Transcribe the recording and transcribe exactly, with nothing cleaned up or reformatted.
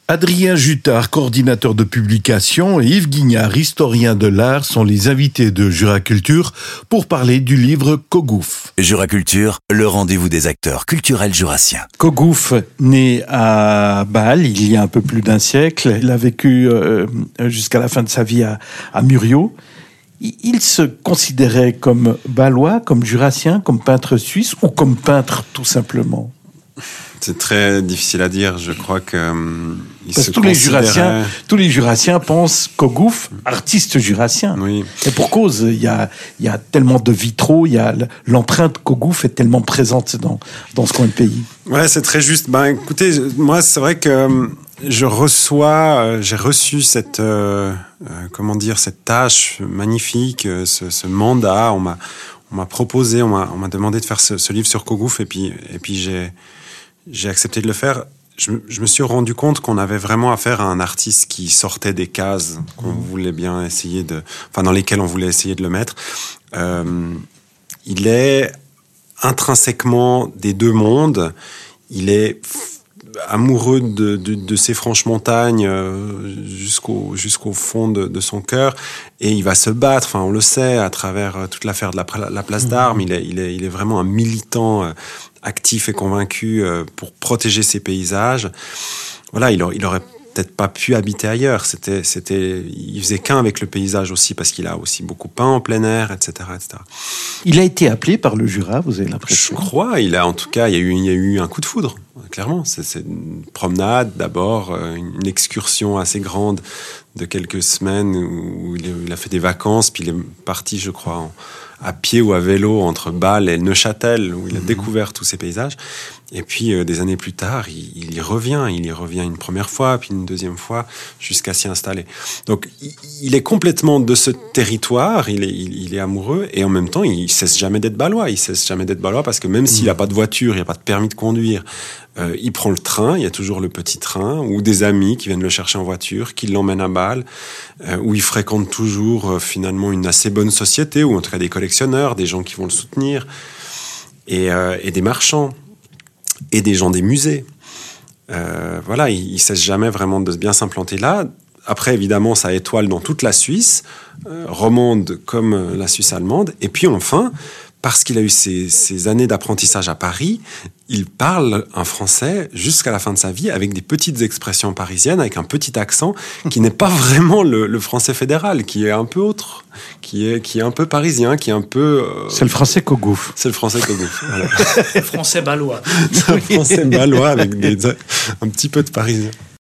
Adrien Jutard, coordinateur de publication, et Yves Guignard, historien de l'art, sont les invités de Juraculture pour parler du livre Kogouf. Juraculture, le rendez-vous des acteurs culturels jurassiens. Kogouf, né à Bâle il y a un peu plus d'un siècle, il a vécu euh, jusqu'à la fin de sa vie à, à Muriot. Il se considérait comme Bâlois, comme jurassien, comme peintre suisse ou comme peintre tout simplement? C'est très difficile à dire. Je crois que euh, il Parce se que tous les considérait... jurassiens, tous les jurassiens pensent Kogouf, artiste jurassien. Oui. Et pour cause, il y a, il y a tellement de vitraux, il y a l'empreinte Kogouf est tellement présente dans dans ce coin de pays. Ouais, c'est très juste. Ben, écoutez, moi, c'est vrai que je reçois, euh, j'ai reçu cette, euh, euh, comment dire, cette tâche magnifique, euh, ce, ce mandat. On m'a, on m'a proposé, on m'a, on m'a demandé de faire ce, ce livre sur Kogouf, et puis, et puis j'ai. J'ai accepté de le faire. Je, je me suis rendu compte qu'on avait vraiment affaire à un artiste qui sortait des cases qu'on voulait bien essayer de, enfin dans lesquelles on voulait essayer de le mettre. Euh, il est intrinsèquement des deux mondes. Il est f- amoureux de, de, de ces franches montagnes euh, jusqu'au jusqu'au fond de, de son cœur, et il va se battre. Enfin, on le sait à travers toute l'affaire de la, la place d'Armes. Il est, il est, il est vraiment un militant. Euh, actif et convaincu euh, pour protéger ses paysages. Voilà, il, aurait, il aurait peut-être pas pu habiter ailleurs. C'était, c'était, il faisait qu'un avec le paysage aussi, parce qu'il a aussi beaucoup peint en plein air, et cetera, et cetera. Il a été appelé par le Jura, vous avez l'impression? Je crois. Il a, en tout cas, il y a eu, il y a eu un coup de foudre. Clairement, c'est, c'est une promenade d'abord, une excursion assez grande de quelques semaines où il, il a fait des vacances, puis il est parti, je crois, en, à pied ou à vélo entre Bâle et Neuchâtel, où il a mmh. découvert tous ces paysages. Et puis, euh, des années plus tard, il, il y revient. Il y revient une première fois, puis une deuxième fois, jusqu'à s'y installer. Donc, il, il est complètement de ce territoire, il est, il, il est amoureux, et en même temps, il ne cesse jamais d'être Bâlois. Il ne cesse jamais d'être Bâlois, parce que même mmh. s'il n'a pas de voiture, il n'a pas de permis de conduire, euh, il prend le train, il y a toujours le petit train, ou des amis qui viennent le chercher en voiture, qui l'emmènent à Bâle, euh, où il fréquente toujours, euh, finalement, une assez bonne société, ou en tout cas des collectionneurs, des gens qui vont le soutenir, et, euh, et des marchands, et des gens des musées. Euh, voilà, il ne cesse jamais vraiment de bien s'implanter là. Après, évidemment, ça étoile dans toute la Suisse, euh, romande comme la Suisse allemande. Et puis enfin, parce qu'il a eu ces, ces années d'apprentissage à Paris, il parle un français jusqu'à la fin de sa vie avec des petites expressions parisiennes, avec un petit accent qui n'est pas vraiment le, le français fédéral, qui est un peu autre, qui est, qui est un peu parisien, qui est un peu... Euh... C'est le français Kogouf. C'est le français Kogouf, voilà. Français bâlois. C'est un français bâlois avec des, un petit peu de parisien.